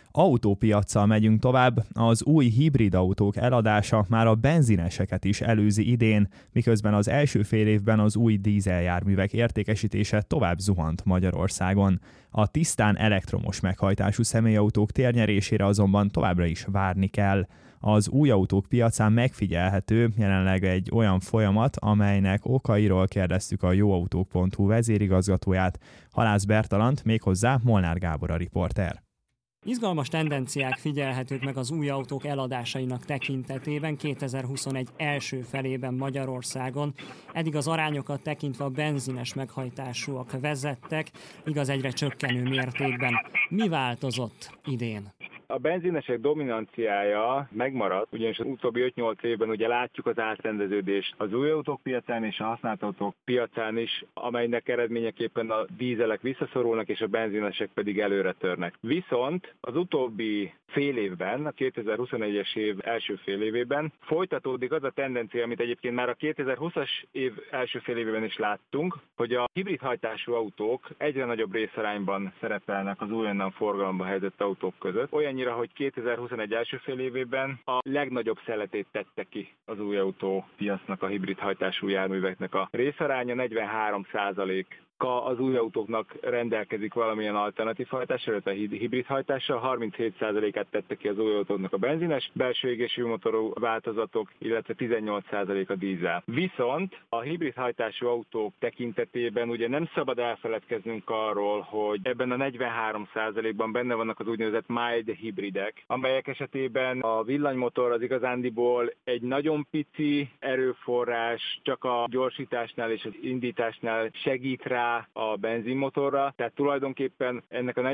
Autópiaccal megyünk tovább, az új hibrid autók eladása már a benzineseket is előzi idén, miközben az első fél évben az új dízeljárművek értékesítése tovább zuhant Magyarországon. A tisztán elektromos meghajtású személyautók térnyerésére azonban továbbra is várni kell. Az új autók piacán megfigyelhető jelenleg egy olyan folyamat, amelynek okairól kérdeztük a jóautók.hu vezérigazgatóját, Halász Bertalant, méghozzá Molnár Gábor a riporter. Izgalmas tendenciák figyelhetők meg az új autók eladásainak tekintetében 2021 első felében Magyarországon. Eddig az arányokat tekintve a benzines meghajtásúak vezettek, igaz egyre csökkenő mértékben. Mi változott idén? A benzinesek dominanciája megmaradt, ugyanis az utóbbi 5-8 évben ugye látjuk az átrendeződést az új autók piacán és a használt autók piacán is, amelynek eredményeképpen a dízelek visszaszorulnak és a benzinesek pedig előre törnek. Viszont az utóbbi fél évben, a 2021-es év első fél évében folytatódik az a tendencia, amit egyébként már a 2020-as év első fél évében is láttunk, hogy a hibrid hajtású autók egyre nagyobb részarányban szerepelnek az újonnan forgalomba helyezett autók között. Olyannyira, hogy 2021 első fél évében a legnagyobb szeletét tette ki az új autópiacnak a hibrid hajtású járműveknek a részaránya, 43%. Az új autóknak rendelkezik valamilyen alternatív hajtással, illetve a hibrid hajtással, 37%-át tette ki az új autóknak a benzines, belső égésű motorú változatok, illetve 18% a dízel. Viszont a hibrid hajtású autók tekintetében ugye nem szabad elfeledkeznünk arról, hogy ebben a 43%-ban benne vannak az úgynevezett mild hibridek, amelyek esetében a villanymotor az igazándiból egy nagyon pici erőforrás, csak a gyorsításnál és az indításnál segít rá a benzinmotorra, tehát tulajdonképpen ennek a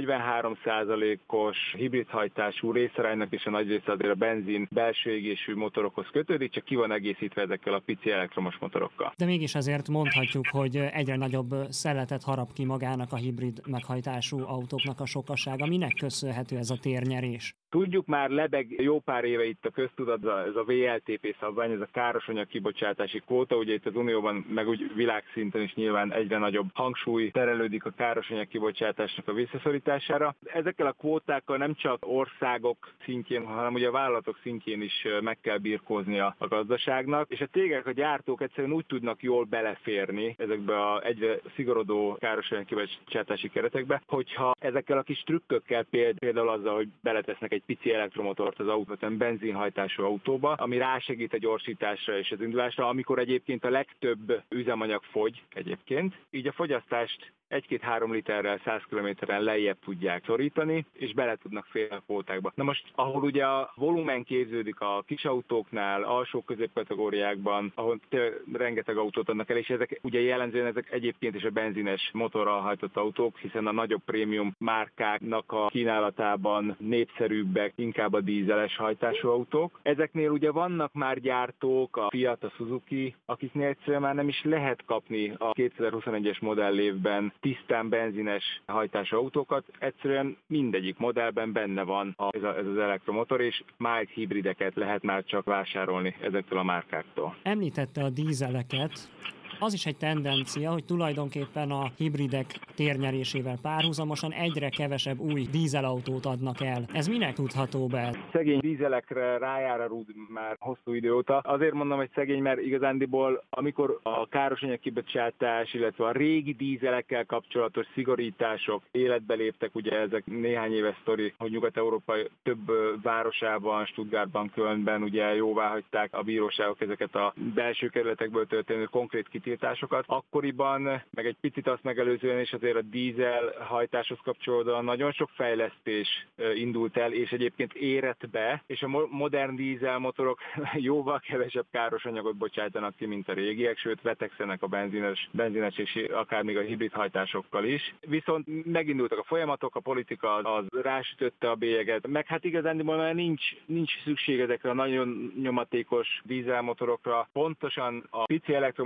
43%-os hibrid hajtású részaránynak is a nagy része azért a benzin belső égésű motorokhoz kötődik, csak ki van egészítve ezekkel a pici elektromos motorokkal. De mégis azért mondhatjuk, hogy egyre nagyobb szeletet harap ki magának a hibrid meghajtású autóknak a sokasága. Minek köszönhető ez a térnyerés? Tudjuk, már lebeg jó pár éve itt a köztudatban ez a VLTP szabvány, ez a károsanyag kibocsátási kvóta, ugye itt az Unióban, meg úgy világszinten is nyilván egyre nagyobb hangsúly terelődik a károsanyag kibocsátásnak a visszaszorítására. Ezekkel a kvótákkal nem csak országok szintjén, hanem ugye a vállalatok szintjén is meg kell birkóznia a gazdaságnak, és a cégek, a gyártók egyszerűen úgy tudnak jól beleférni ezekbe a egyre szigorodó károsanyag kibocsátási keretekbe, hogyha ezekkel a kis trükkökkel, például azzal, hogy beletesznek egy pici elektromotort az autóban, benzinhajtású autóba, ami rásegít a gyorsításra és az indulásra, amikor egyébként a legtöbb üzemanyag fogy egyébként. Így a fogyasztást 1-2-3 literrel 100 kilométeren lejjebb tudják szorítani, és bele tudnak férni a kvótákba. Na most, ahol ugye a volumen képződik a kis autóknál, alsó középkategóriákban, ahol rengeteg autót adnak el, és ezek ugye jellemzően ezek egyébként is a benzines motorral hajtott autók, hiszen a nagyobb prémium márkáknak a kínálatában népszerűbbek inkább a dízeles hajtású autók. Ezeknél ugye vannak már gyártók, a Fiat, a Suzuki, akiknél egyszerűen már nem is lehet kapni a 2021-es modellévben tisztán benzines hajtású autókat, egyszerűen mindegyik modellben benne van ez az elektromotor, és mild hibrideket lehet már csak vásárolni ezektől a márkáktól. Említette a dízeleket. Az is egy tendencia, hogy tulajdonképpen a hibridek térnyerésével párhuzamosan egyre kevesebb új dízelautót adnak el. Ez minek tudható be? Szegény dízelekre rájár a rúd már hosszú idő óta. Azért mondom, hogy szegény, mert igazándiból, amikor a károsanyag kibocsátás, illetve a régi dízelekkel kapcsolatos szigorítások életbe léptek, ugye ezek néhány éves sztori, hogy Nyugat-Európa több városában, Stuttgartban, Kölnben ugye jóváhagyták a bíróságok ezeket a belső kerületekből történő konkrét kitiltásokat. Akkoriban, meg egy picit azt megelőzően is azért a dízel hajtáshoz kapcsolódóan nagyon sok fejlesztés indult el, és egyébként érett be, és a modern dízelmotorok jóval kevesebb káros anyagot bocsátanak ki, mint a régiek, sőt vetekszenek a benzines és akár még a hibrid hajtásokkal is. Viszont megindultak a folyamatok, a politika az rásütötte a bélyeget, meg hát igazán már nincs szükség ezekre a nagyon nyomatékos dízelmotorokra. Pontosan a pici elektromotorok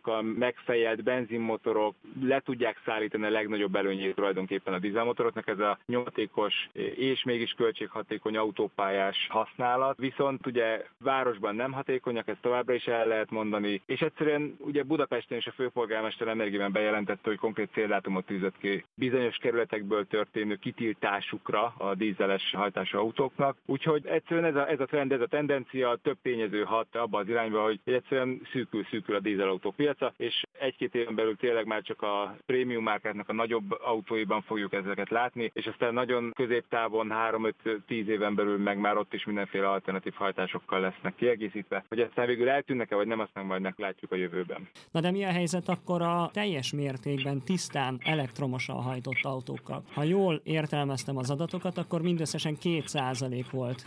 sokkal megfejelt benzinmotorok le tudják szállítani a legnagyobb előnyét tulajdonképpen a dízelmotoroknak, ez a nyomatékos és mégis költséghatékony autópályás használat. Viszont ugye városban nem hatékonyak, ezt továbbra is el lehet mondani, és egyszerűen ugye Budapesten is a főpolgármester nemrégiben bejelentette, hogy konkrét céldátumot tűzött ki bizonyos kerületekből történő kitiltásukra a dízeles hajtású autóknak. Úgyhogy egyszerűen ez a trend, ez a tendencia, több tényező hat abba az irányba, hogy egyszerűen szűkül a dízelautók piaca, és egy-két éven belül tényleg már csak a prémium márkáknak a nagyobb autóiban fogjuk ezeket látni, és aztán nagyon középtávon 3-5-10 éven belül meg már ott is mindenféle alternatív hajtásokkal lesznek kiegészítve. Hogy aztán végül eltűnnek-e, vagy nem, azt meg majd meglátjuk a jövőben. Na de mi a helyzet akkor a teljes mértékben tisztán elektromosan hajtott autókkal? Ha jól értelmeztem az adatokat, akkor mindösszesen 2% volt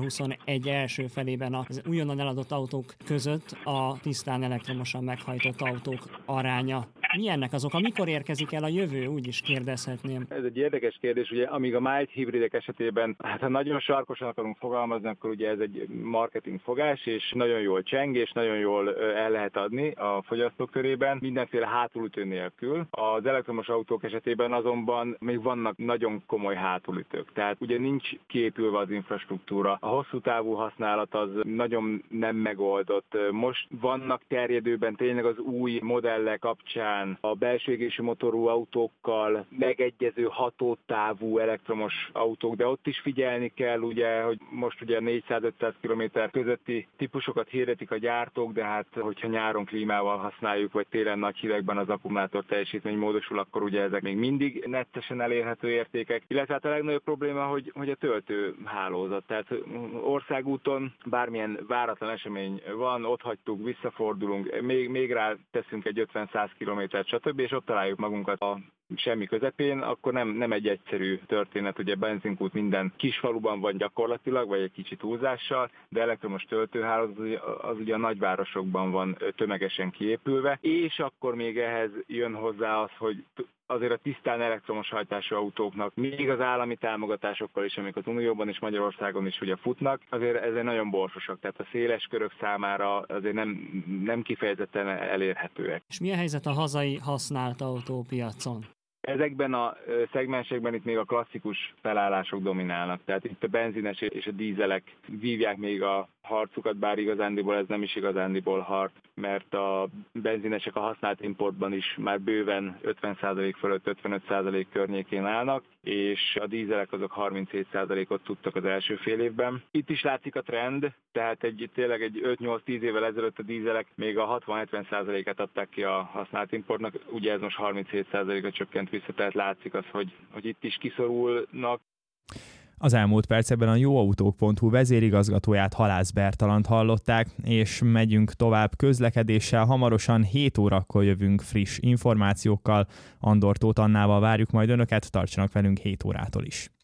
2021 első felében az újonnan eladott autók között a tisztán elektromosan meghajtott autók aránya. Mi ennek az oka? Mikor érkezik el a jövő? Úgy is kérdezhetném. Ez egy érdekes kérdés, ugye, amíg a mild hibridek esetében, ha nagyon sarkosan akarunk fogalmazni, akkor ugye ez egy marketing fogás, és nagyon jól cseng, és nagyon jól el lehet adni a fogyasztók körében, mindenféle hátulütő nélkül. Az elektromos autók esetében azonban még vannak nagyon komoly hátulütők, tehát ugye nincs kiépülve az infrastruktúra. A hosszú távú használat az nagyon nem megoldott. Most vannak terjedőben tényleg az új modellek kapcsán a belső égésű motorú autókkal megegyező hatótávú elektromos autók, de ott is figyelni kell, ugye, hogy most ugye 400-500 km közötti típusokat hirdetik a gyártók, de hát hogyha nyáron klímával használjuk, vagy télen nagy hidegben az akkumulátor teljesítmény módosul, akkor ugye ezek még mindig nettesen elérhető értékek. Illetve hát a legnagyobb probléma, hogy a töltőhálózat. Tehát országúton bármilyen váratlan esemény van, ott hagytuk, visszafordulunk, még rá teszünk egy 50-100 kilométert, stb. És ott találjuk magunkat a semmi közepén, akkor nem egy egyszerű történet, ugye benzinkút minden kisfaluban van gyakorlatilag, vagy egy kicsit túlzással, de elektromos töltőhálózat az ugye a nagyvárosokban van tömegesen kiépülve, és akkor még ehhez jön hozzá az, hogy azért a tisztán elektromos hajtású autóknak, még az állami támogatásokkal is, amik az Unióban és Magyarországon is ugye futnak, azért ezek nagyon borsosak, tehát a széles körök számára azért nem kifejezetten elérhetőek. És mi a helyzet a hazai használt autópiacon? Ezekben a szegmensekben itt még a klasszikus felállások dominálnak, tehát itt a benzines és a dízelek vívják még a harcukat, bár igazándiból ez nem is igazándiból harc, mert a benzinesek a használt importban is már bőven 50% fölött 55% környékén állnak, és a dízelek azok 37%-ot tudtak az első fél évben. Itt is látszik a trend, tehát tényleg egy 5-8-10 évvel ezelőtt a dízelek még a 60-70%-et adták ki a használt importnak, ugye ez most 37%-ra csökkent vissza, tehát látszik az, hogy itt is kiszorulnak. Az elmúlt percekben a jóautók.hu vezérigazgatóját, Halász Bertalant hallották, és megyünk tovább közlekedéssel. Hamarosan 7 órakor jövünk friss információkkal. Andor Tóth Annával várjuk majd önöket, tartsanak velünk 7 órától is.